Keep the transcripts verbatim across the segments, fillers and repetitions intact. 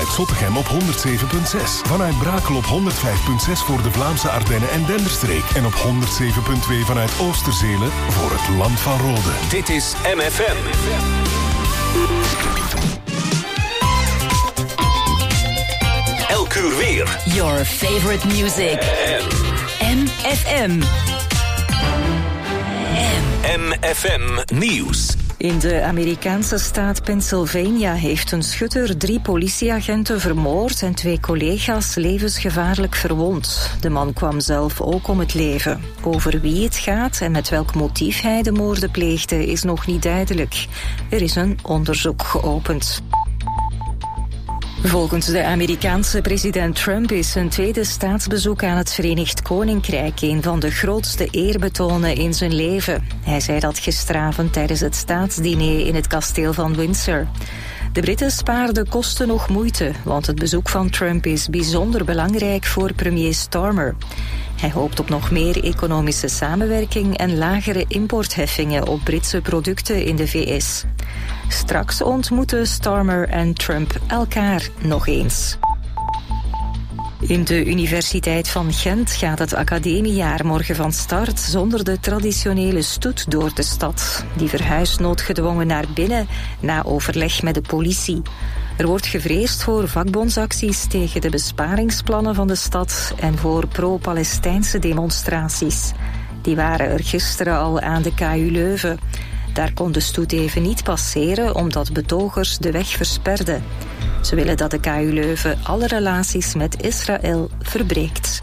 vanuit Zottegem op honderd zeven komma zes. Vanuit Brakel op honderd vijf komma zes voor de Vlaamse Ardennen en Denderstreek. En op honderd zeven komma twee vanuit Oosterzelen voor het Land van Rode. Dit is M F M. Elk uur weer. Your favorite music. M F M. M F M Nieuws. In de Amerikaanse staat Pennsylvania heeft een schutter drie politieagenten vermoord en twee collega's levensgevaarlijk verwond. De man kwam zelf ook om het leven. Over wie het gaat en met welk motief hij de moorden pleegde is nog niet duidelijk. Er is een onderzoek geopend. Volgens de Amerikaanse president Trump is zijn tweede staatsbezoek aan het Verenigd Koninkrijk een van de grootste eerbetonen in zijn leven. Hij zei dat gisteravond tijdens het staatsdiner in het kasteel van Windsor. De Britten spaarden kosten nog moeite, want het bezoek van Trump is bijzonder belangrijk voor premier Starmer. Hij hoopt op nog meer economische samenwerking en lagere importheffingen op Britse producten in de V S. Straks ontmoeten Starmer en Trump elkaar nog eens. In de Universiteit van Gent gaat het academiejaar morgen van start zonder de traditionele stoet door de stad. Die verhuist noodgedwongen naar binnen na overleg met de politie. Er wordt gevreesd voor vakbondsacties tegen de besparingsplannen van de stad en voor pro-Palestijnse demonstraties. Die waren er gisteren al aan de K U Leuven. Daar kon de stoet even niet passeren omdat betogers de weg versperden. Ze willen dat de K U Leuven alle relaties met Israël verbreekt.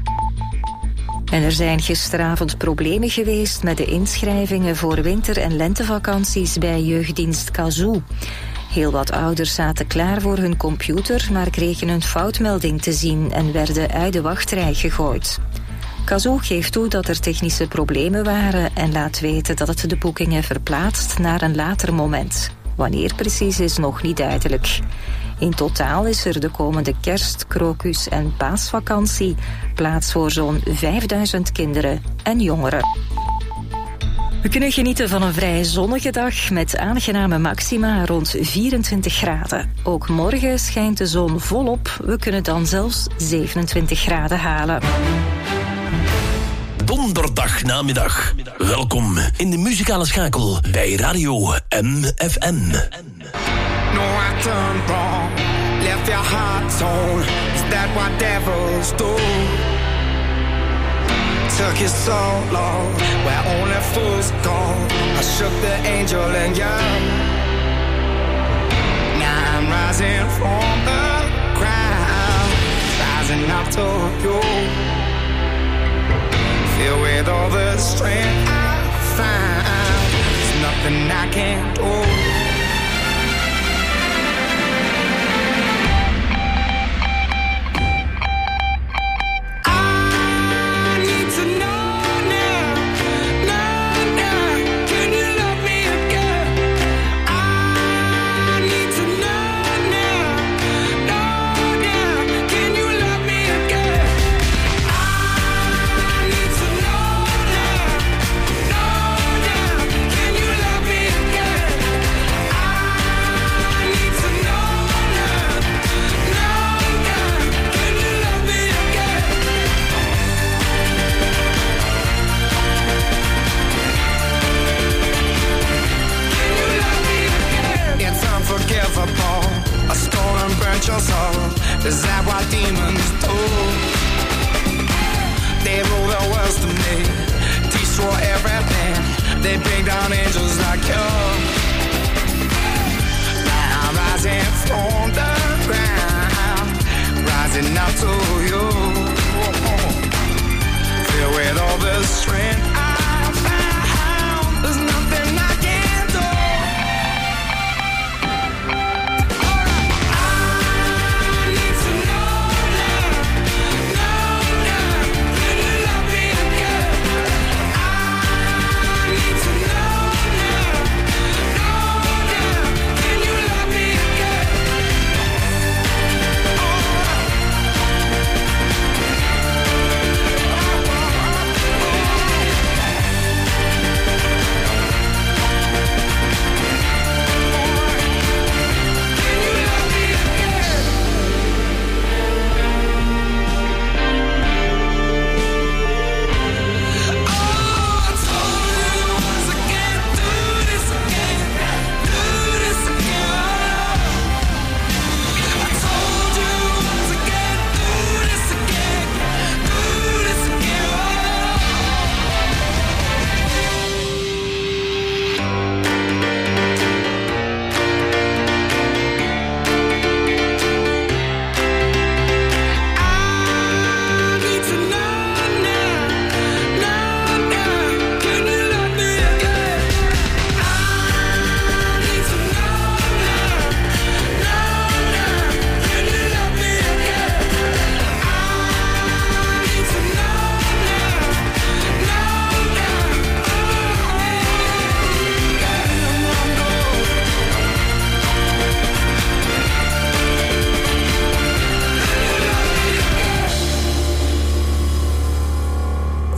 En er zijn gisteravond problemen geweest met de inschrijvingen voor winter- en lentevakanties bij jeugddienst Kazoo. Heel wat ouders zaten klaar voor hun computer, maar kregen een foutmelding te zien en werden uit de wachtrij gegooid. Kazoo geeft toe dat er technische problemen waren en laat weten dat het de boekingen verplaatst naar een later moment. Wanneer precies is nog niet duidelijk. In totaal is er de komende kerst-, krokus- en paasvakantie plaats voor zo'n vijfduizend kinderen en jongeren. We kunnen genieten van een vrij zonnige dag met aangename maxima rond vierentwintig graden. Ook morgen schijnt de zon volop. We kunnen dan zelfs zevenentwintig graden halen. Donderdag namiddag. Welkom in de muzikale schakel bij Radio M F M. No, I turned wrong, left your heart torn. Is that what devils do? Took you so long, where only fools go. I shook the angel and young. Now I'm rising from the ground, rising up to you. Filled with all the strength I find, there's nothing I can't do. A stone and burnt your soul. Is that what demons do? They rule the world to me, destroy everything. They bring down angels like you. Now I'm rising from the ground, rising up to you. Filled with all the strength I found, there's nothing I can't do.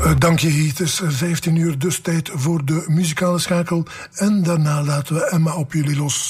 Uh, dank je, het is vijftien uur, dus tijd voor de muzikale schakel. En daarna laten we Emma op jullie los.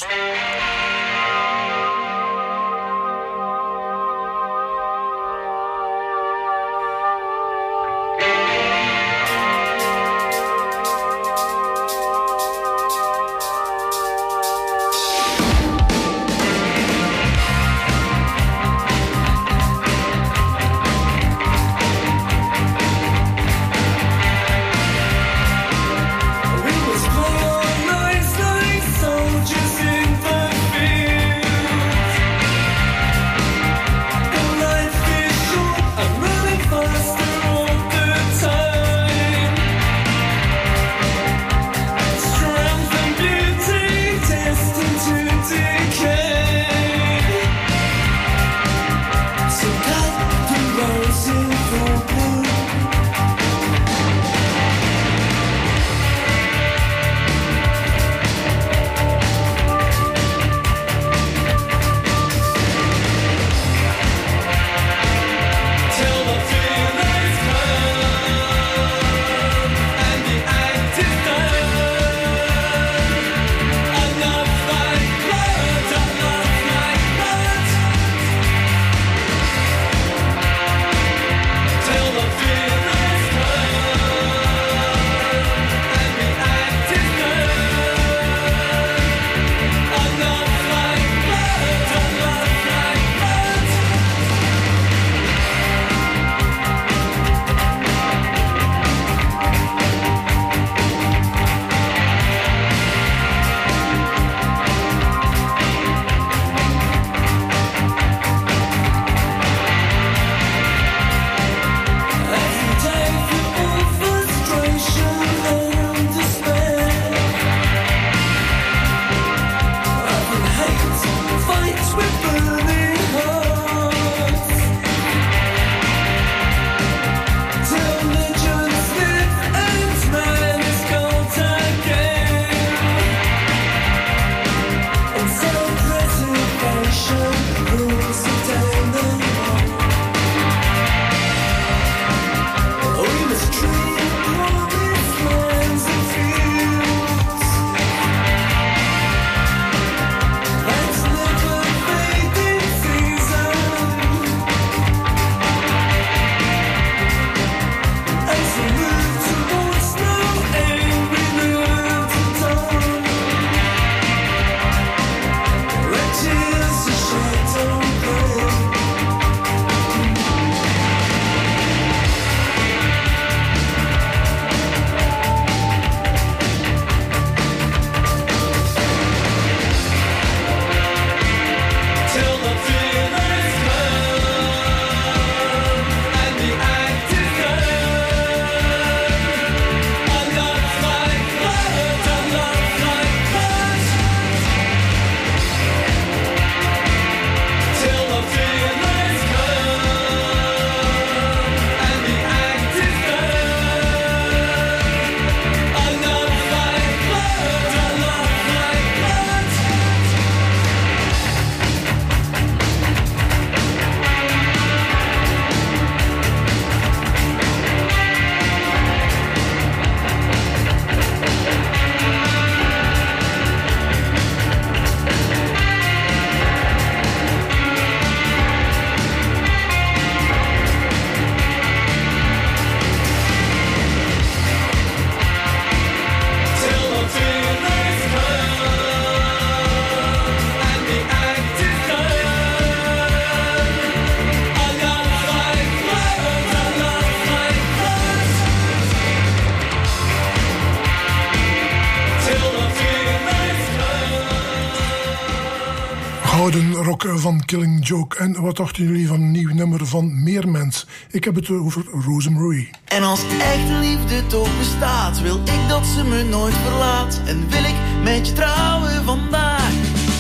Gouden rock van Killing Joke. En wat dachten jullie van een nieuw nummer van Meermens? Ik heb het over Rosemary. En als echte liefde toch bestaat, wil ik dat ze me nooit verlaat. En wil ik met je trouwen vandaag.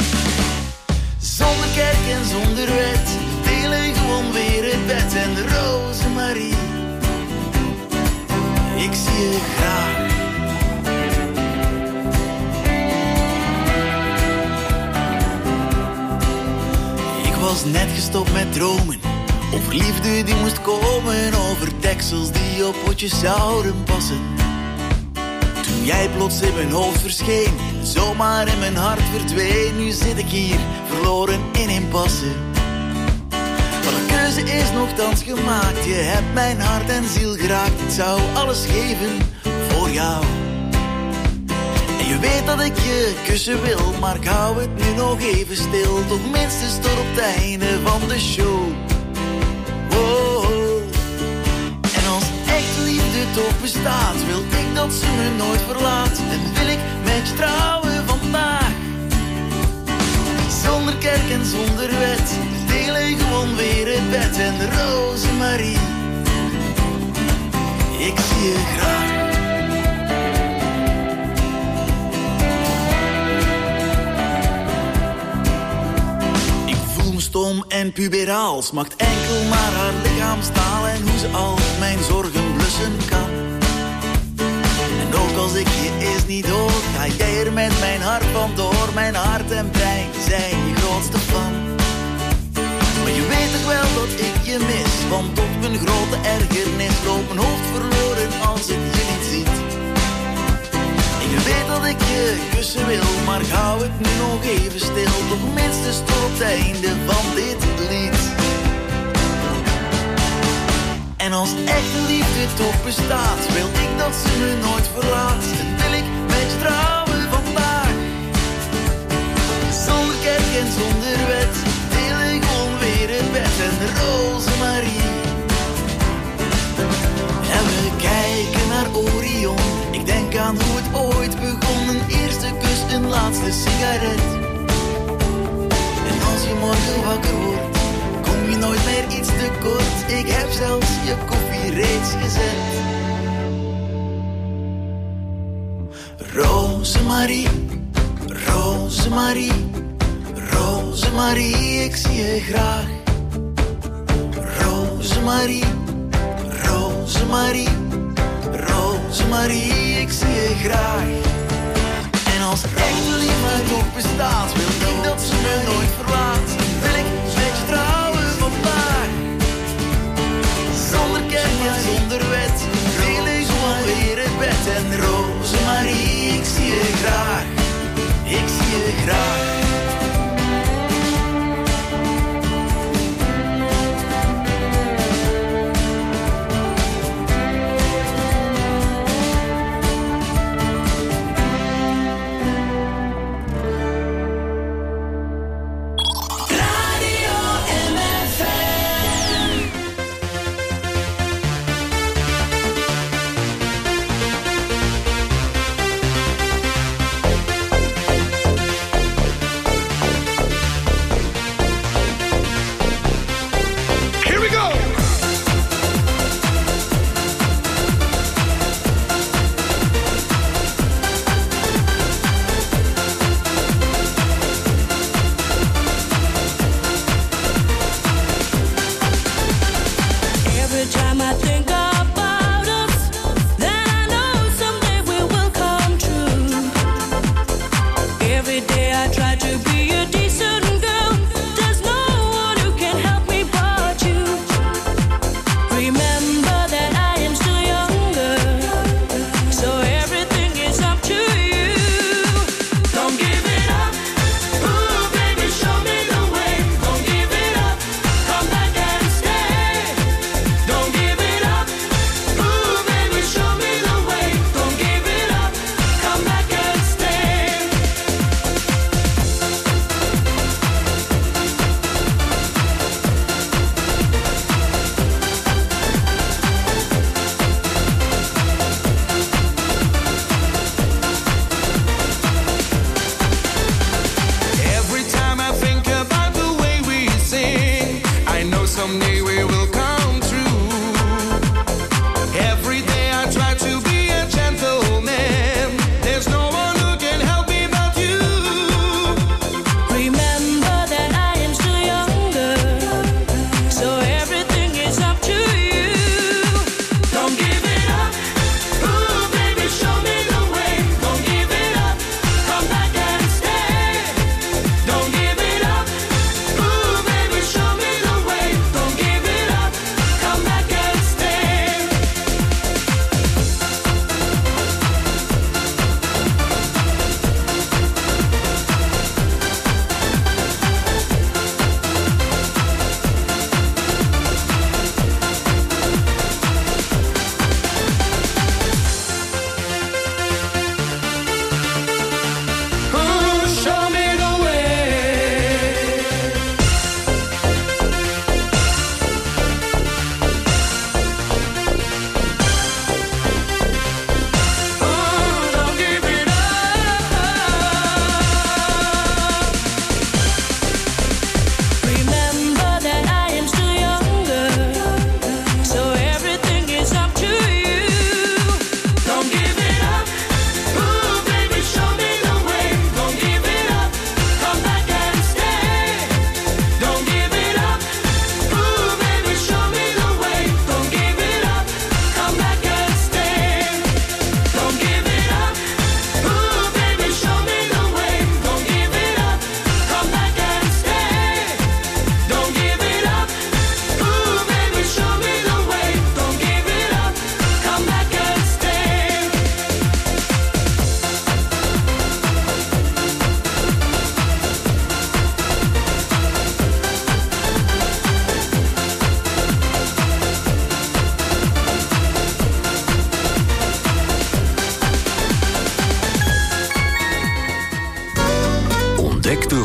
Zonder kerk en zonder wet, delen gewoon weer het bed. En de Rosemary, ik zie je graag. Ik was net gestopt met dromen, Over liefde die moest komen, over deksels die op potjes zouden passen. Toen jij plots in mijn hoofd verscheen, zomaar in mijn hart verdween. Nu zit ik hier, verloren in impasse. Maar de keuze is nogthans gemaakt, je hebt mijn hart en ziel geraakt. Ik zou alles geven voor jou. En je weet dat ik je kussen wil, maar ik hou het nu nog even stil. Toch minstens tot op het einde van de show. Oh, oh. En als echte liefde toch bestaat, wil ik dat ze me nooit verlaat. En wil ik met je trouwen vandaag. Zonder kerk en zonder wet, delen gewoon weer het bed. En Rosemarie, ik zie je graag. Stom en puberaal, smaakt enkel maar haar lichaamstaal en hoe ze al mijn zorgen blussen kan. En ook als ik je eerst niet hoor, ga jij er met mijn hart vandoor. Mijn hart en brein zijn je grootste fan. Maar je weet toch wel dat ik je mis, want tot mijn grote ergernis loopt mijn hoofd verloren als ik je niet ziet. En je weet dat ik je kussen wil, maar ik hou het nu nog even stil. Toch minstens tot op het einde van dit lied. En als echte liefde toch bestaat, wil ik dat ze me nooit verlaat. En wil ik met je trouwen vandaag. Zonder kerk en zonder wet, deel ik gewoon weer het bed. En Rosemarie, en we kijken naar Orion. Ik denk aan hoe het ooit begon, een eerste kus, een laatste sigaret. En als je morgen wakker wordt, kom je nooit meer iets te kort. Ik heb zelfs je koffie reeds gezet. Rosemarie, Rosemarie, Rosemarie, ik zie je graag. Rosemarie, Rosemarie, Rosemarie, ik zie je graag. En als echte liefde nog bestaat, wil ik dat ze me nooit verlaat. Wil ik met je trouwen vandaag. Zonder kerk en zonder wet, deel ik gewoon weer het bed. En Rosemarie, ik zie je graag. Ik zie je graag.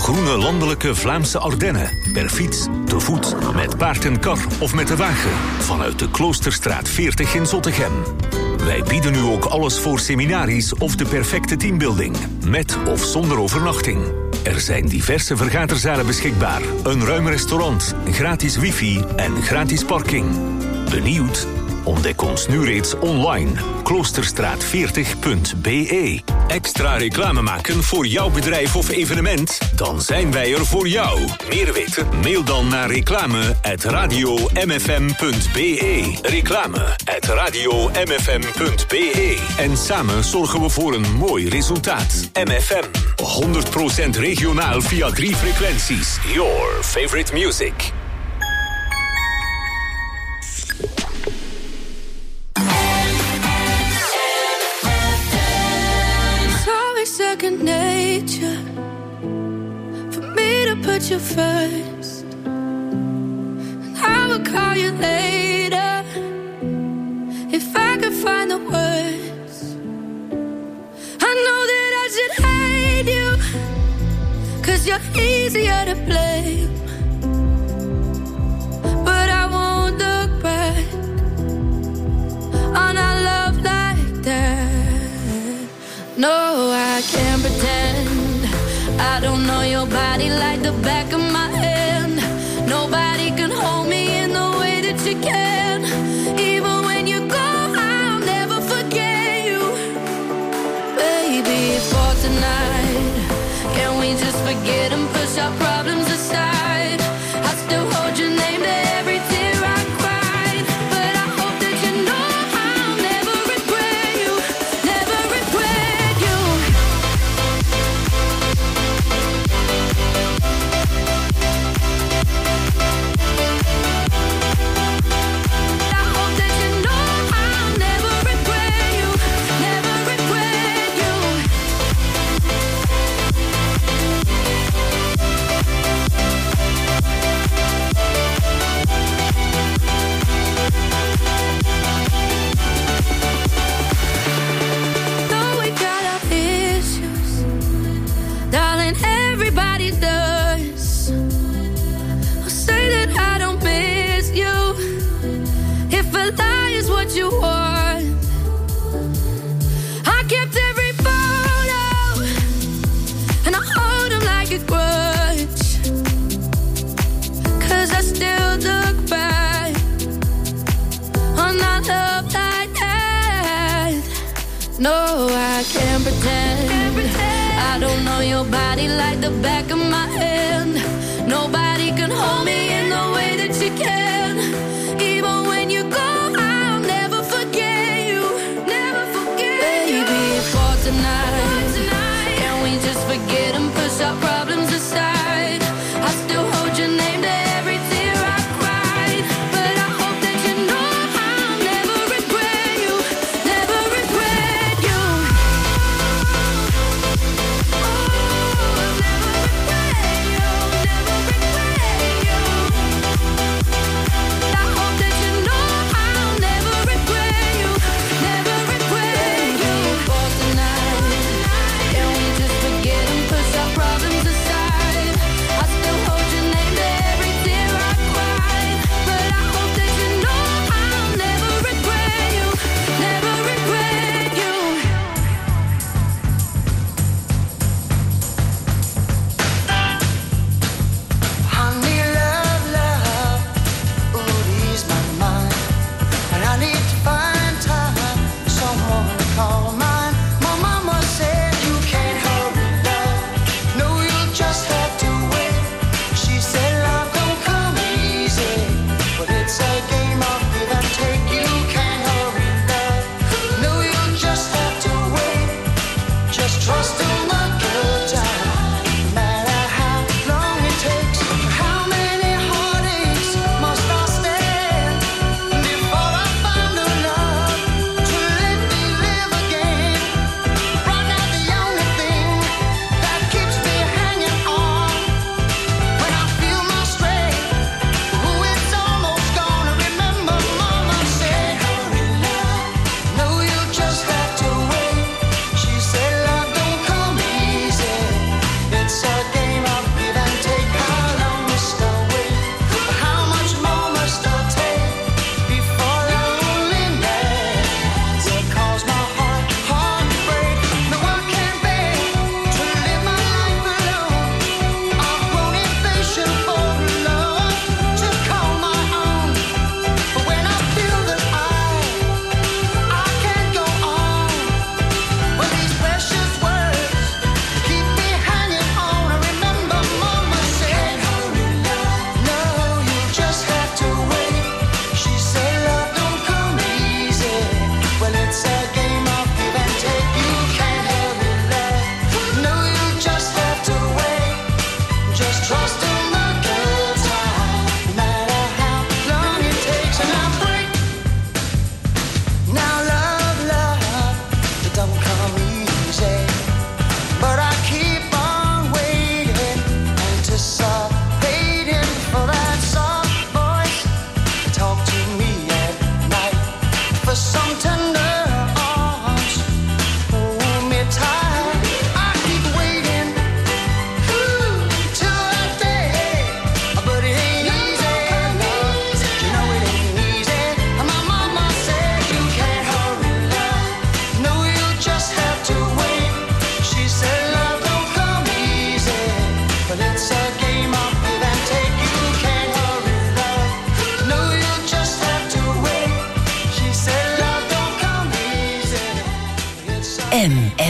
groene landelijke Vlaamse Ardennen. Per fiets, te voet, met paard en kar of met de wagen. Vanuit de Kloosterstraat veertig in Zottegem. Wij bieden u ook alles voor seminaries of de perfecte teambuilding. Met of zonder overnachting. Er zijn diverse vergaderzalen beschikbaar. Een ruim restaurant, gratis wifi en gratis parking. Benieuwd? Ontdek ons nu reeds online. kloosterstraat veertig punt b e. Extra reclame maken voor jouw bedrijf of evenement? Dan zijn wij er voor jou. Meer weten? Mail dan naar reclame at radio m f m punt b e. Reclame at radio m f m punt b e. En samen zorgen we voor een mooi resultaat. M F M. honderd procent regionaal via drie frequenties. Your favorite music. Second nature for me to put you first, and I will call you later if I could find the words. I know that I should hate you, 'cause you're easier to blame, but I won't look back on our love like that. No, I can't pretend I don't know your body like the back of my hand. Nobody can hold me in the way that you can. Even when you go, I'll never forget you. Baby, for tonight, can we just forget and push our problems aside? I still hold your name to every tear I cried, but I hope that you know I'll never regret you, never regret you. I hope that you know I'll never regret you, never regret you. Though we got our issues, darling, everybody does. I'll say that I don't miss you, if a lie is what you want. I kept every photo, and I hold them like a grudge, 'cause I still look back on our love like that. No, I can't pretend I don't know your body like the back of my hand. Nobody can hold me in the way that you can. Even when you go, I'll never forget you, never forget you. Baby, for tonight, can we just forget and push our problems aside? I still hold your name to every tear I cried, but I hope that you know I'll never regret you, never regret you. Oh, never regret you, never regret you.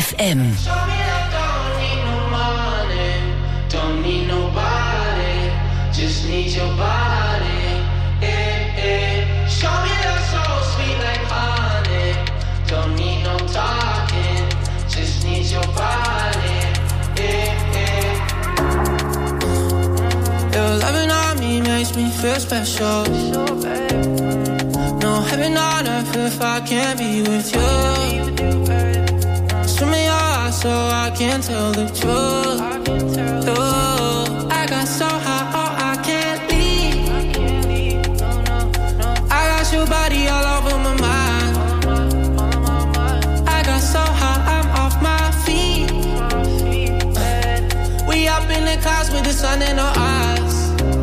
F M. Just need your body, eh, eh. Show me love so sweet like honey. Don't need no talking, just need your body, eh, eh. Your loving on me makes me feel special. No heaven on earth if I can't be with you. Swim in your eyes so I can tell the truth. Oh, I got so high. Your body all over my mind. I got so high, I'm off my feet. We up in the clouds with the sun in our eyes.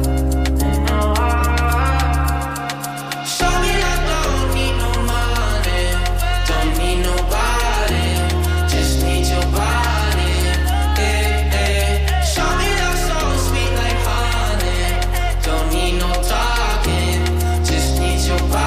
Show me that don't need no money, don't need nobody, just need your body. Eh, eh. Show me that so sweet like honey, don't need no talking, just need your body.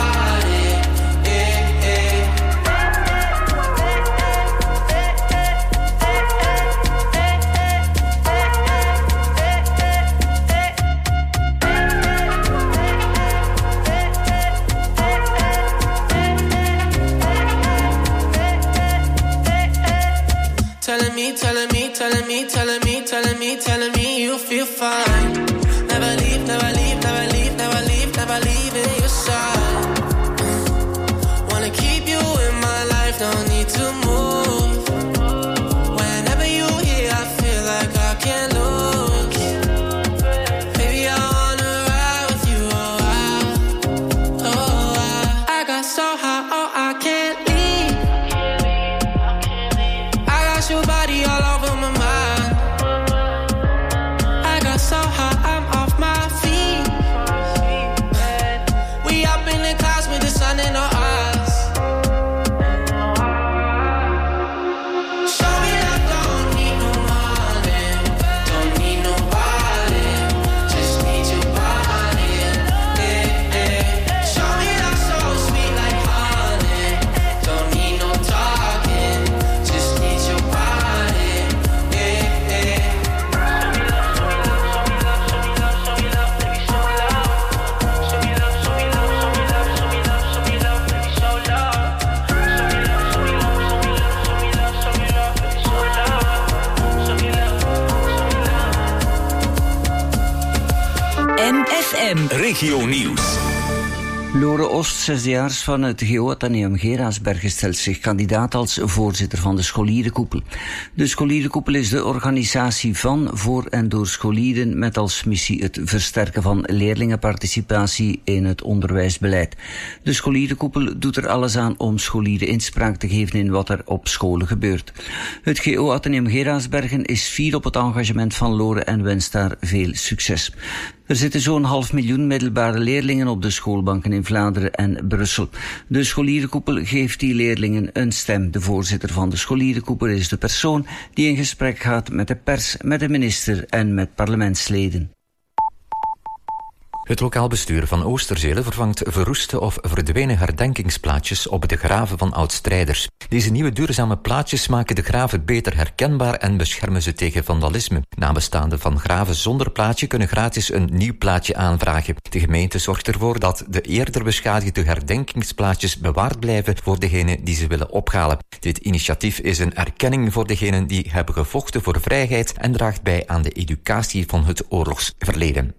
Telling me, telling me, telling me, telling me, telling me, telling me you feel fine. Never leave, never leave, never leave, never leave, never leave in your side. Wanna keep you in my life, don't need to move. Whenever you're here, I feel like I can't lose. Baby, I wanna ride with you, oh, I, oh, I. I got so high, oh, I can't leave. I got your body all over my mind. I got so high, I'm off my feet. We up in the clouds with the sun in our eyes. Show me that don't need no money, don't need nobody, just need your body. Eh, eh. Show me that so sweet like honey, don't need no talking, just need your body. Eh, eh. M F M. Regio Nieuws. Lore Oost, zesdejaars van het G O Atheneum Gerasbergen, stelt zich kandidaat als voorzitter van de scholierenkoepel. De scholierenkoepel is de organisatie van, voor en door scholieren met als missie het versterken van leerlingenparticipatie in het onderwijsbeleid. De scholierenkoepel doet er alles aan om scholieren inspraak te geven in wat er op scholen gebeurt. Het G O Atheneum Gerasbergen is fier op het engagement van Lore en wenst daar veel succes. Er zitten zo'n half miljoen middelbare leerlingen op de schoolbanken in Vlaanderen en Brussel. De scholierenkoepel geeft die leerlingen een stem. De voorzitter van de scholierenkoepel is de persoon die in gesprek gaat met de pers, met de minister en met parlementsleden. Het lokaal bestuur van Oosterzele vervangt verroeste of verdwenen herdenkingsplaatjes op de graven van oud-strijders. Deze nieuwe duurzame plaatjes maken de graven beter herkenbaar en beschermen ze tegen vandalisme. Nabestaanden van graven zonder plaatje kunnen gratis een nieuw plaatje aanvragen. De gemeente zorgt ervoor dat de eerder beschadigde herdenkingsplaatjes bewaard blijven voor degenen die ze willen ophalen. Dit initiatief is een erkenning voor degenen die hebben gevochten voor vrijheid en draagt bij aan de educatie van het oorlogsverleden.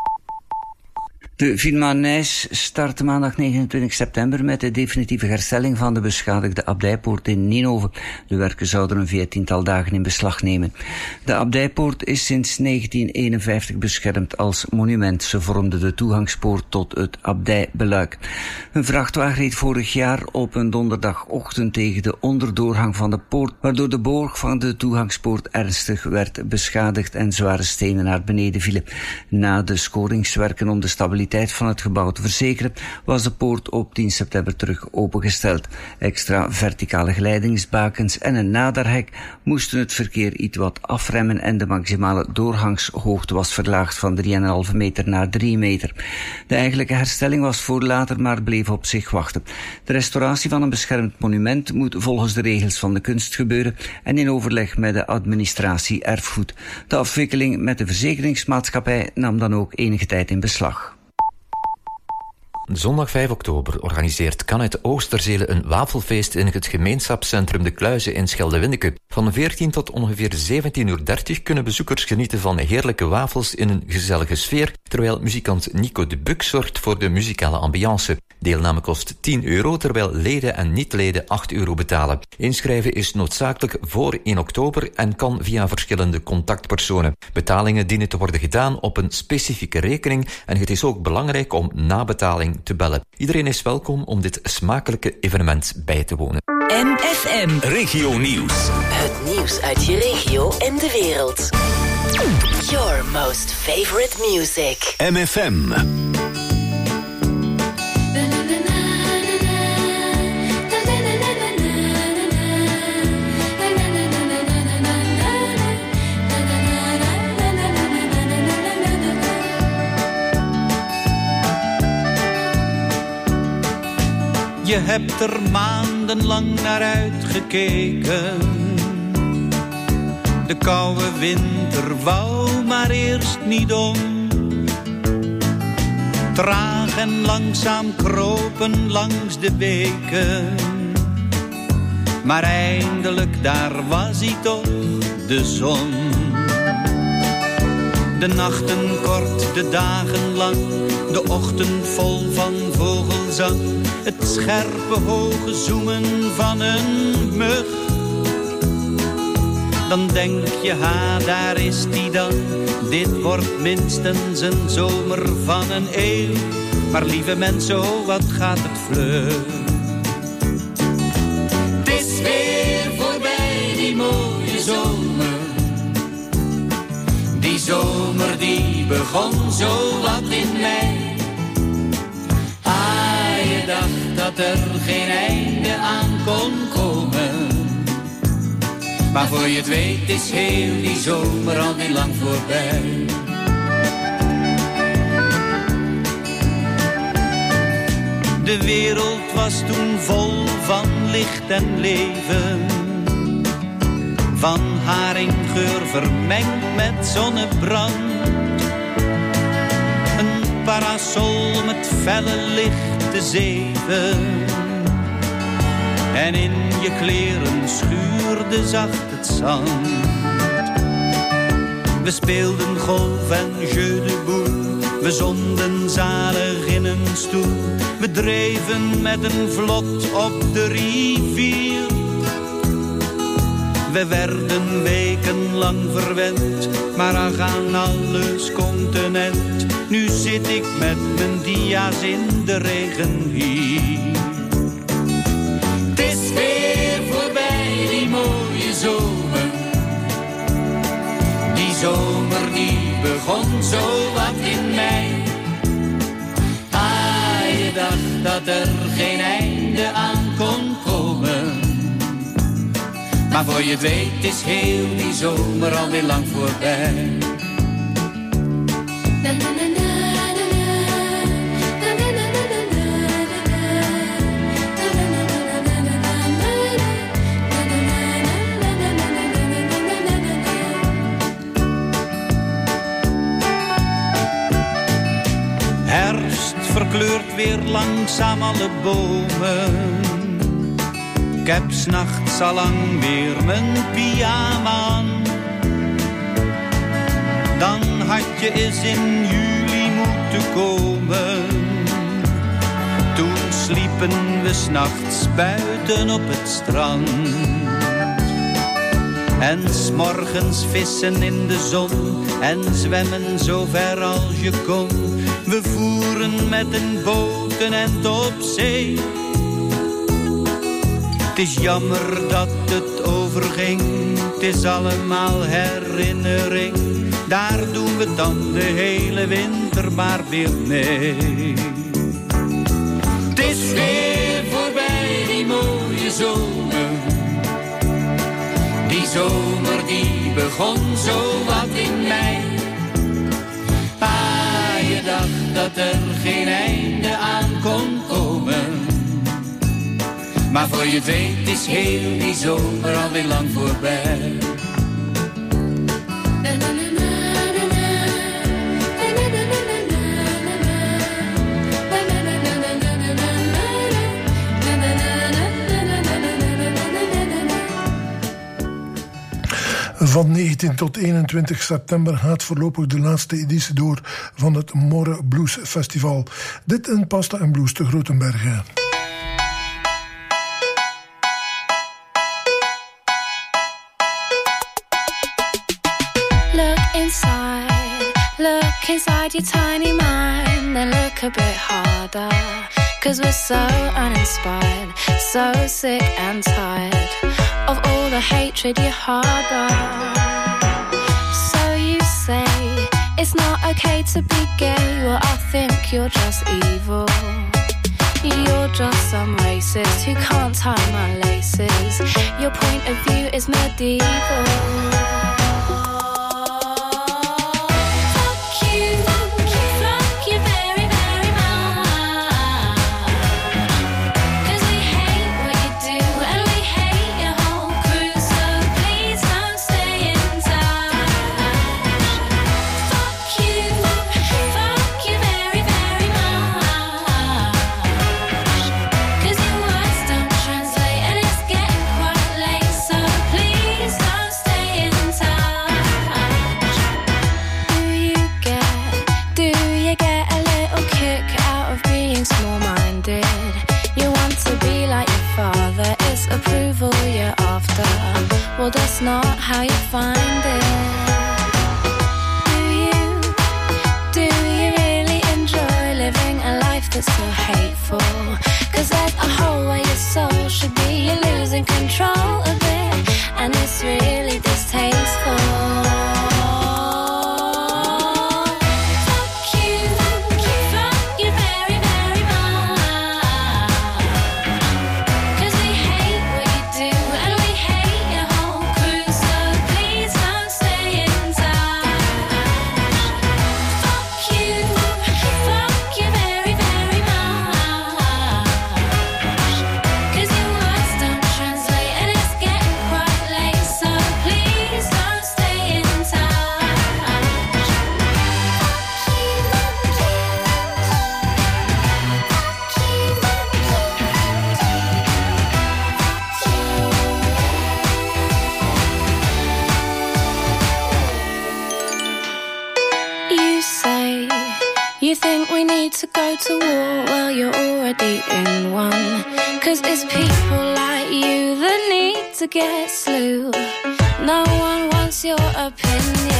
De Vilmanijs start maandag negenentwintig september met de definitieve herstelling van de beschadigde abdijpoort in Ninove. De werken zouden een veertiental dagen in beslag nemen. De abdijpoort is sinds negentien eenenvijftig beschermd als monument. Ze vormde de toegangspoort tot het abdijbeluik. Een vrachtwagen reed vorig jaar op een donderdagochtend tegen de onderdoorgang van de poort, waardoor de boog van de toegangspoort ernstig werd beschadigd en zware stenen naar beneden vielen. Na de scoringswerken om de stabiliteit kwaliteit van het gebouw te verzekeren, was de poort op tien september terug opengesteld. Extra verticale glijdingsbakens en een naderhek moesten het verkeer iets wat afremmen en de maximale doorgangshoogte was verlaagd van drie komma vijf meter naar drie meter. De eigenlijke herstelling was voor later, maar bleef op zich wachten. De restauratie van een beschermd monument moet volgens de regels van de kunst gebeuren en in overleg met de administratie erfgoed. De afwikkeling met de verzekeringsmaatschappij nam dan ook enige tijd in beslag. Zondag vijf oktober organiseert Kanet Oosterzele een wafelfeest in het gemeenschapscentrum De Kluizen in Schelde-Windeke. Van veertien tot ongeveer zeventien uur dertig kunnen bezoekers genieten van heerlijke wafels in een gezellige sfeer, terwijl muzikant Nico de Buk zorgt voor de muzikale ambiance. Deelname kost tien euro, terwijl leden en niet-leden acht euro betalen. Inschrijven is noodzakelijk voor één oktober en kan via verschillende contactpersonen. Betalingen dienen te worden gedaan op een specifieke rekening en het is ook belangrijk om na betaling te bellen. Iedereen is welkom om dit smakelijke evenement bij te wonen. M F M Regio Nieuws. Het nieuws uit je regio en de wereld. Your most favorite music. M F M. Je hebt er maandenlang naar uitgekeken. De koude winter wou maar eerst niet om. Traag en langzaam kropen langs de beken. Maar eindelijk daar was hij toch, de zon. De nachten kort, de dagen lang, de ochtend vol van vogelzang. Het scherpe hoge zoemen van een mug. Dan denk je, ha, daar is die dan. Dit wordt minstens een zomer van een eeuw. Maar lieve mensen, oh, wat gaat het vlug. Het is weer voorbij, die mooie zomer. Die zomer die begon zo wat in mei. Dacht dat er geen einde aan kon komen. Maar voor je het weet is heel die zomer al niet lang voorbij. De wereld was toen vol van licht en leven. Van haringgeur vermengd met zonnebrand. Een parasol met felle licht te zeven. En in je kleren schuurde zacht het zand. We speelden golf en jeu de boule. We zonden zalig in een stoel. We dreven met een vlot op de rivier. We werden wekenlang verwend, maar ach aan alles continent. Nu zit ik met mijn dia's in de regen hier. Het is weer voorbij, die mooie zomer. Die zomer die begon zo wat in mei. Ah, je dacht dat er geen einde aan kon komen. Maar voor je het weet is heel die zomer alweer lang voorbij. Herfst verkleurt weer langzaam alle bomen. Ik heb 's nachts al lang weer mijn pyjama aan. Dan had je eens in juli moeten komen. Toen sliepen we 's nachts buiten op het strand. En 's morgens vissen in de zon en zwemmen zo ver als je kon. We voeren met een boot een end op zee. Het is jammer dat het overging, het is allemaal herinnering. daar doen we dan de hele winter maar weer mee. Het is weer voorbij die mooie zomer. Die zomer die begon zo wat in mei. Ah, je dacht dat er geen einde aan kon komen. Maar voor je het weet is heel die zomer alweer lang voorbij. Van negentien tot eenentwintig september gaat voorlopig de laatste editie door van het Morre Blues Festival. Dit in Pasta en Blues te Grotenbergen. Look inside, look inside your tiny mind, then look a bit harder, 'cause we're so uninspired, so sick and tired of all the hatred you harbor. So you say it's not okay to be gay, well I think you're just evil. You're just some racist who can't tie my laces. Your point of view is medieval. Well, that's not how you find it. Do you, do you really enjoy living a life that's so hateful? 'Cause there's a hole where your soul should be. You're losing control of it, and it's really distasteful. To go to war, well you're already in one. 'Cause it's people like you that need to get slew. No one wants your opinion.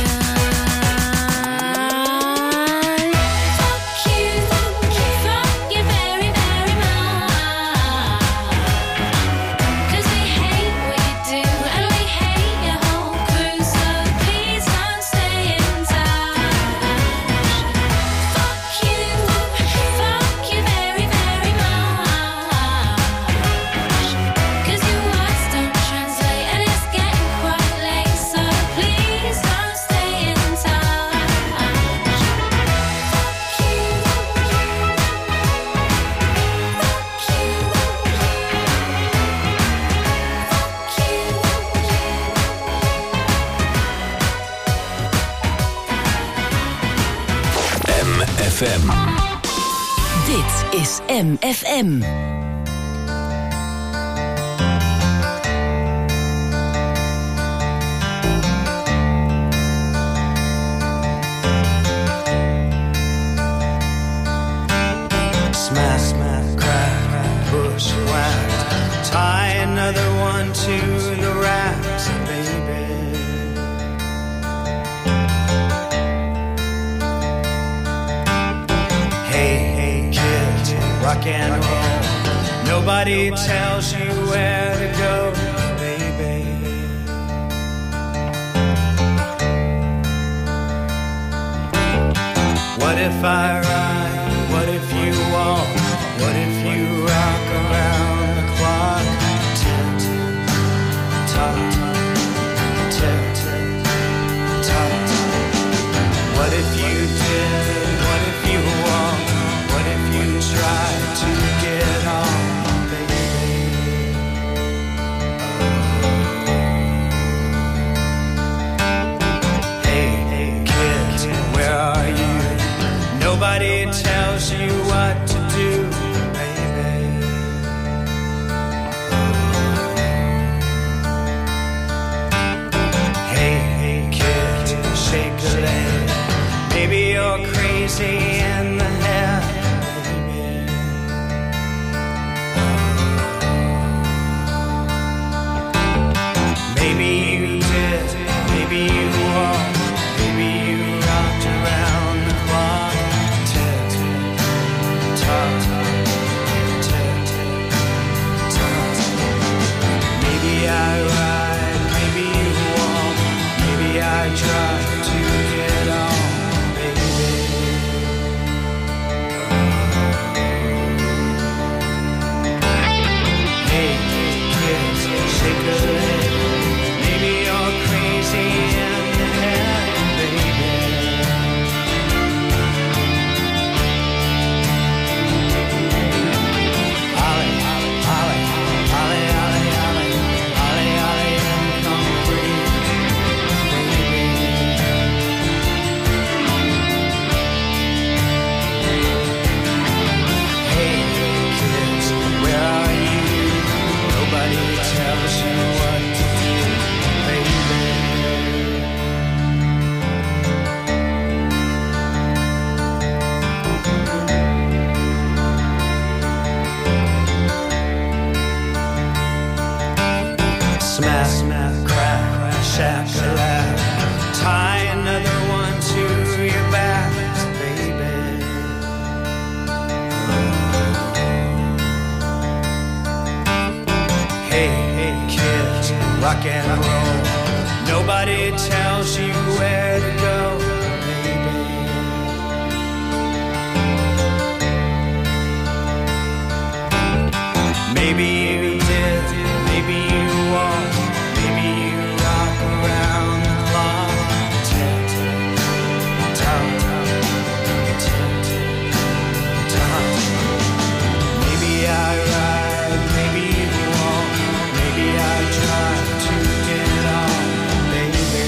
M F M. Dit is M F M. Smash, smash, crack, push, whack. Tie another one to the racks, baby. Rock and roll. Nobody tells you where to go, baby. What if I ride? What if you walk? What if you rock around the clock? Tick, tock, tick, tock. What if you did? What if you walk? What if you try to get on, baby? Hey, hey, kid, where are you? Nobody tells you what to do, baby. Hey, hey, kid, shake a leg. Maybe you're crazy in the head, baby. Maybe you did, maybe you won't. Maybe you rocked around the clock. Tick, tock, tick, tock. Maybe I ride, maybe you walk. Maybe I try to get on, baby. Hey, kids, shake a leg. Maybe you're crazy in the head, baby. Ollie, Ollie, Ollie, Ollie, Ollie, Ollie, Ollie, Ollie, and come free, baby. Hey, kids, where are you? Nobody tells you what to do, baby. Smack, smack, crack, shack-a-lack. Tie another one to your back, baby. Hey, hey, kids, rock and roll. Nobody tells you where to go, baby. Maybe you did, maybe you won't. Maybe you rock around the clock. Tick, tock, tick, tock. Maybe I ride, maybe you won't. Maybe I try to get on, baby.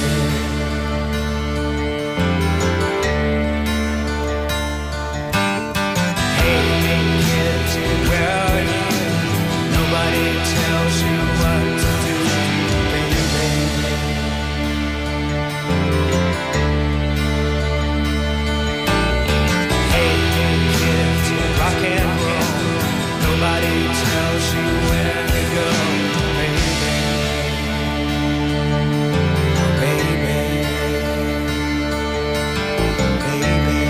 Hey, hey, kids, where are you? Nobody tells you what to do, baby. Hey, hey, kids, rock and roll. Nobody tells you where to go, baby. Baby, baby.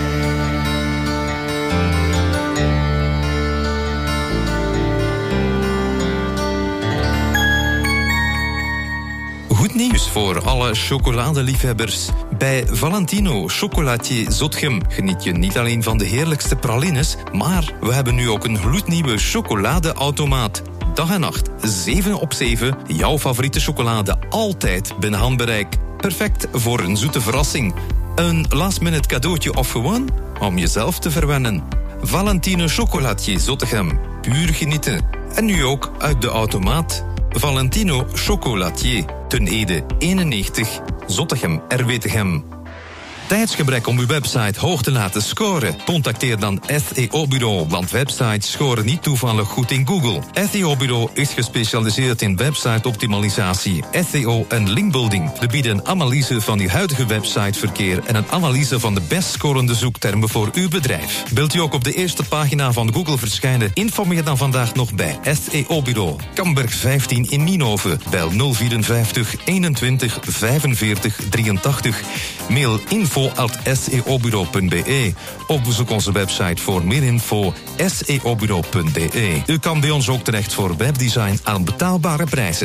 Goed nieuws voor alle chocoladeliefhebbers. Bij Valentino Chocolatier Zotgem geniet je niet alleen van de heerlijkste pralines, maar we hebben nu ook een gloednieuwe chocoladeautomaat. Dag en nacht, zeven op zeven, jouw favoriete chocolade altijd binnen handbereik. Perfect voor een zoete verrassing. Een last-minute cadeautje of gewoon om jezelf te verwennen. Valentino Chocolatier Zottegem, puur genieten. En nu ook uit de automaat. Valentino Chocolatier, Ten Ede eenennegentig, Zottegem, R W Tegem. Tijdsgebrek om uw website hoog te laten scoren? Contacteer dan S E O-bureau, want websites scoren niet toevallig goed in Google. S E O-bureau is gespecialiseerd in website-optimalisatie, S E O en linkbuilding. We bieden een analyse van uw huidige websiteverkeer en een analyse van de best scorende zoektermen voor uw bedrijf. Wilt u ook op de eerste pagina van Google verschijnen? Informeer dan vandaag nog bij S E O-bureau. Kamberg vijftien in Nienhoven. Bel nul vierenvijftig eenentwintig vijfenveertig drieëntachtig. Mail info at s e o bureau punt b e. Of bezoek onze website voor meer info s e o bureau punt b e. U kan bij ons ook terecht voor webdesign aan betaalbare prijzen.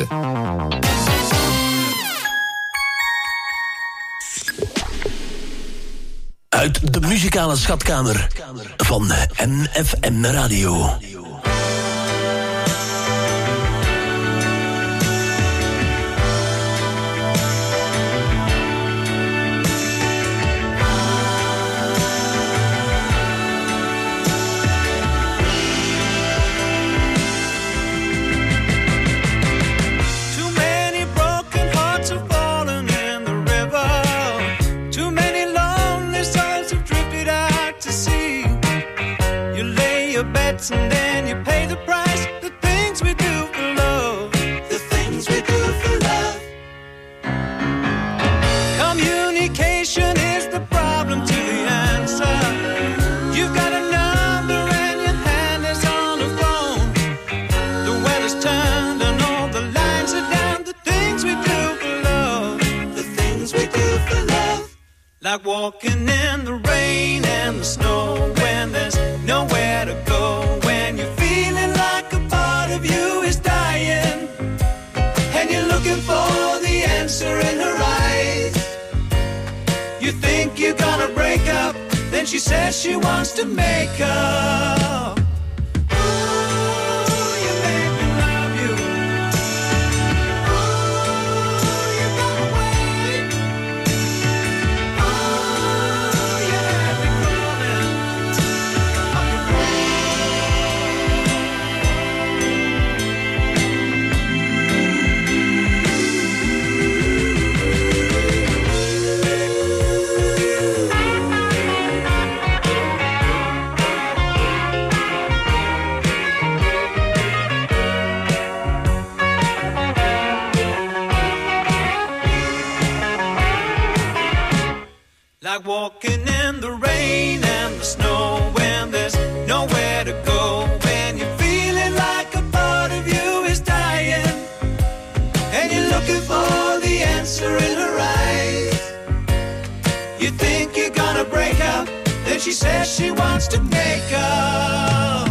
uit de muzikale schatkamer van N F M Radio. And then you pay the price. The things we do for love. The things we do for love. Communication is the problem to the answer. You've got a number and your hand is on the phone. The weather's turned and all the lines are down. The things we do for love. The things we do for love. Like walking in the rain and the snow when there's nowhere to go. For the answer in her eyes. You think you're gonna break up, then she says she wants to make up. Ooh, you make me love you. Ooh, you got away. Ooh, you have me crawling up your brain. Like walking in the rain and the snow when there's nowhere to go. When you're feeling like a part of you is dying and you're looking for the answer in her eyes. You think you're gonna break up, then she says she wants to make up.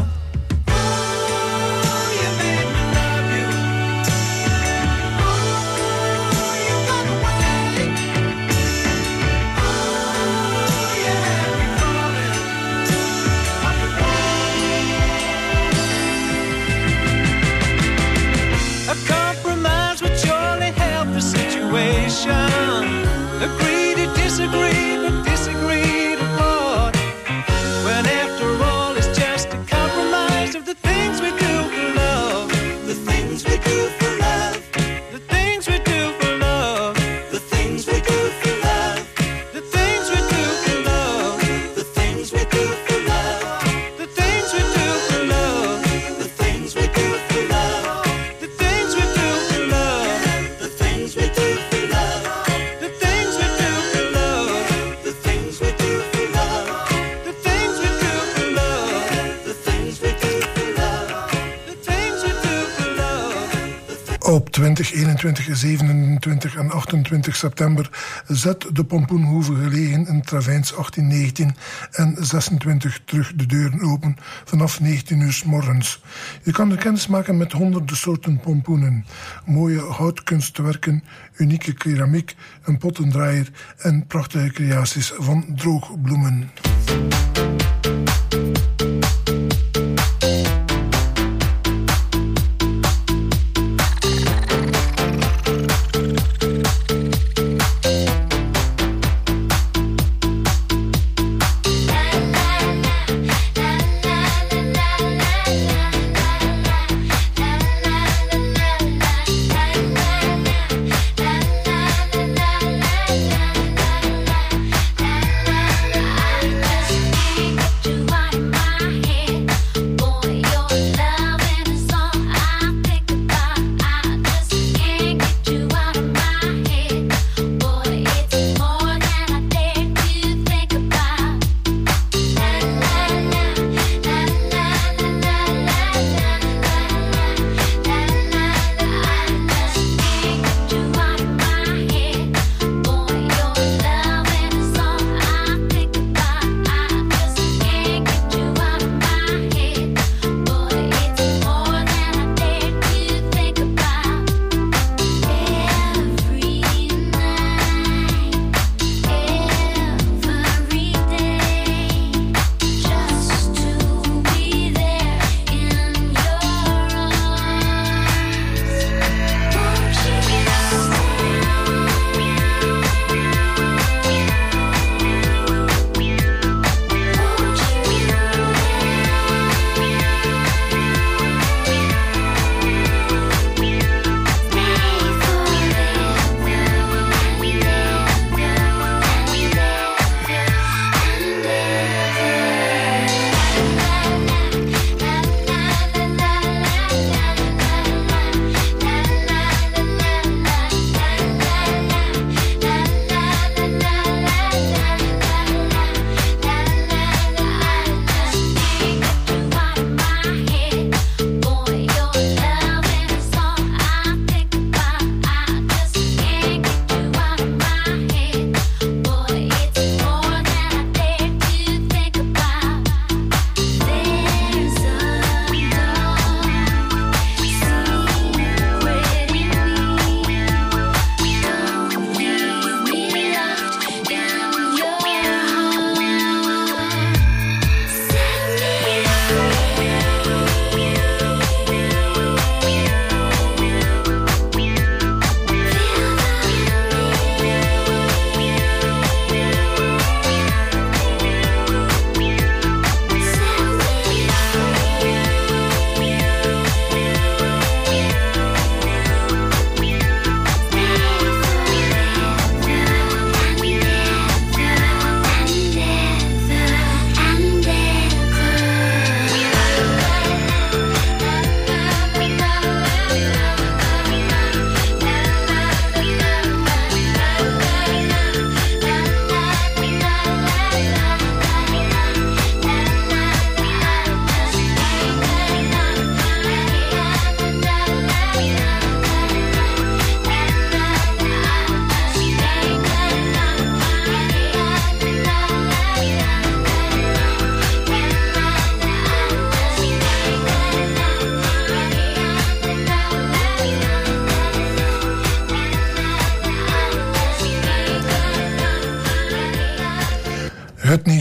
Agree to disagree, but disagree to what? When after all it's just a compromise of the things we do for love. The things we do for love. The things we do for love. The things we do for love. The things we do for love. The things we do for love. The things we do for love. The things we do for love. The things we do for love. The things we do for love. Op twintig, eenentwintig, zevenentwintig en achtentwintig september zet de Pompoenhoeve gelegen in Travijns achttien negentien en zesentwintig terug de deuren open vanaf negentien uur 's morgens. Je kan er kennis maken met honderden soorten pompoenen, mooie houtkunstwerken, unieke keramiek, een pottendraaier en prachtige creaties van droogbloemen.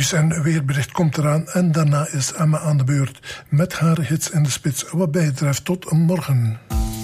Nieuws en weerbericht komt eraan en daarna is Emma aan de beurt met haar hits in de spits. Wat mij betreft tot morgen.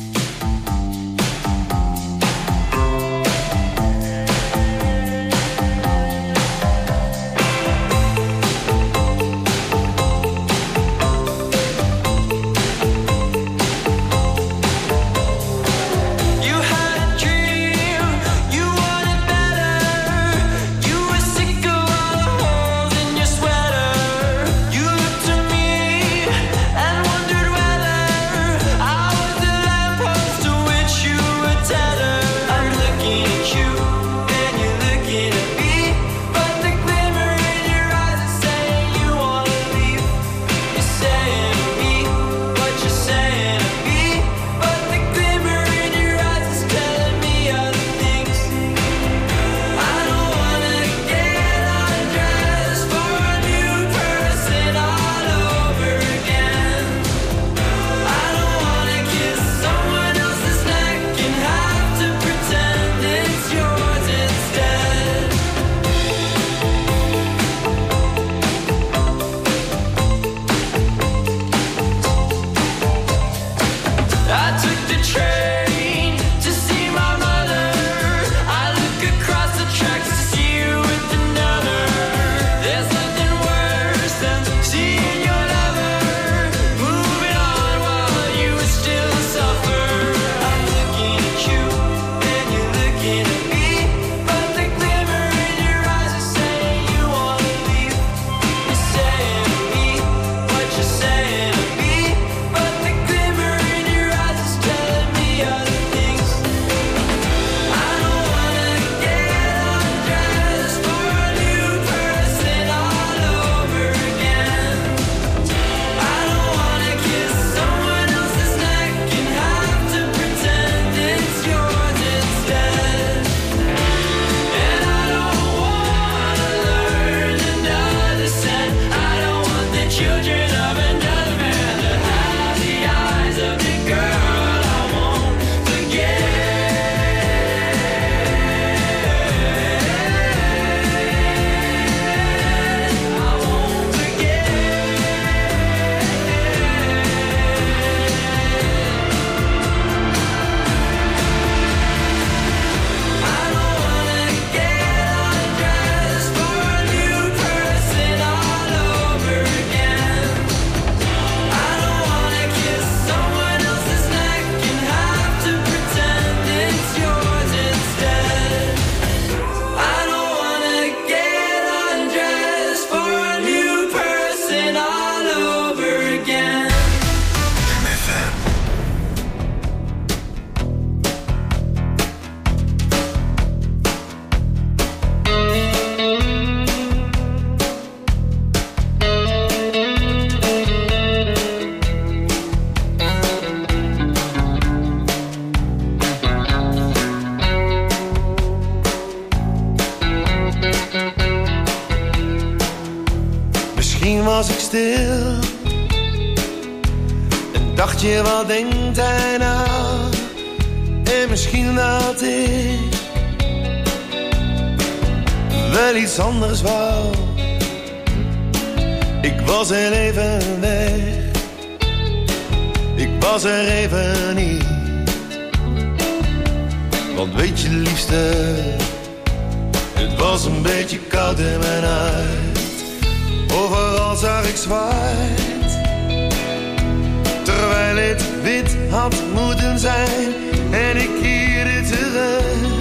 Was ik stil en dacht je, wat denkt hij nou? En misschien dat ik wel iets anders wou. Ik was er even weg, ik was er even niet. Want weet je liefste, het was een beetje koud in mijn huis. Overal zag ik zwart, terwijl het wit had moeten zijn. En ik keerde terug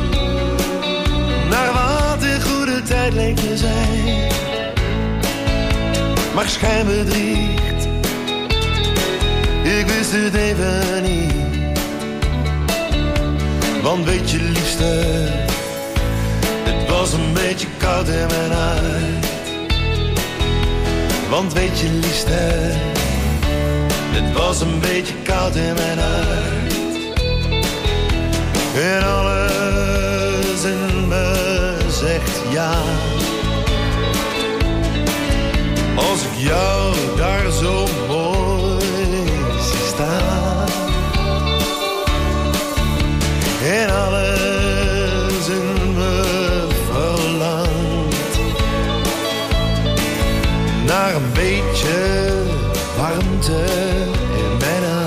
naar wat de goede tijd leek te zijn. Maar schijn bedriegt, ik wist het even niet. Want weet je liefste, het was een beetje koud in mijn huis. Want weet je liefste, het was een beetje koud in mijn hart. En alles in me zegt ja. Als ik jou daar zo mooi zie staan. En alles in me verlangt beetje warmte in mijn hart.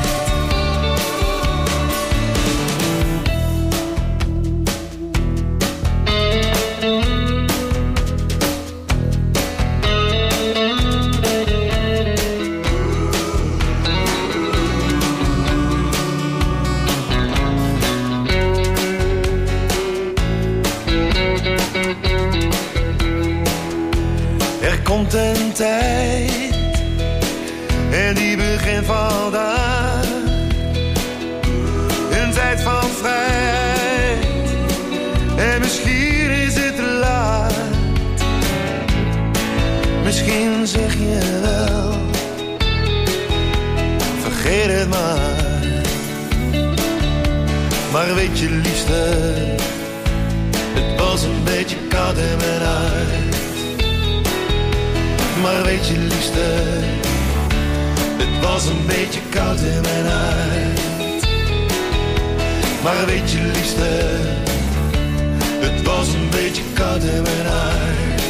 Er komt een tijd en die begint vandaag. Een tijd van vrijheid en misschien is het te laat. Misschien zeg je wel, vergeet het maar. Maar weet je liefste, het was een beetje koud in mijn hart. Maar weet je liefste, het was een beetje koud in mijn hart. Maar weet je liefste, het was een beetje koud in mijn hart.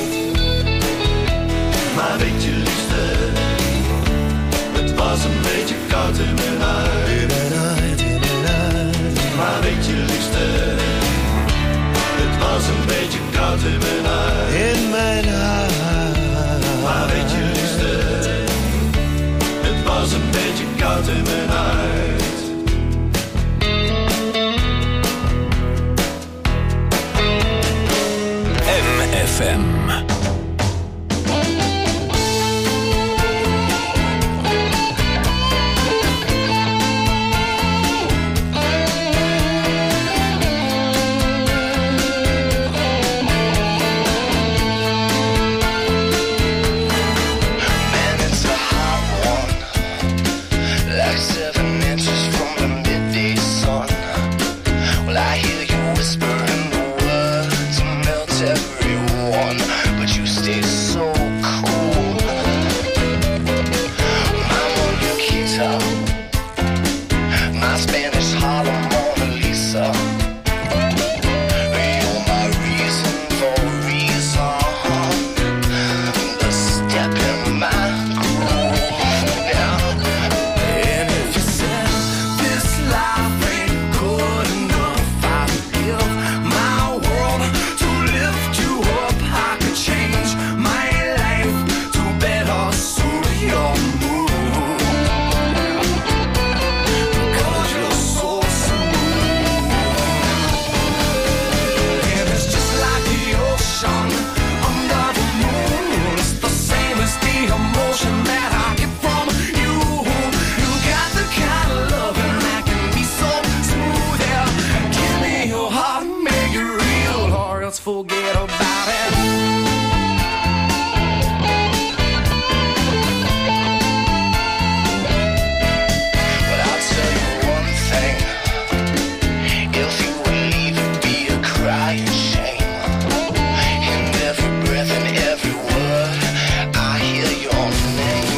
Maar weet je liefste, het was een beetje koud in mijn hart. In mijn hart, in mijn hart. Maar weet je liefste, het was een beetje koud in mijn hart. In mijn hart. Maar weet je liefste, het was een beetje koud in mijn hart. M F M.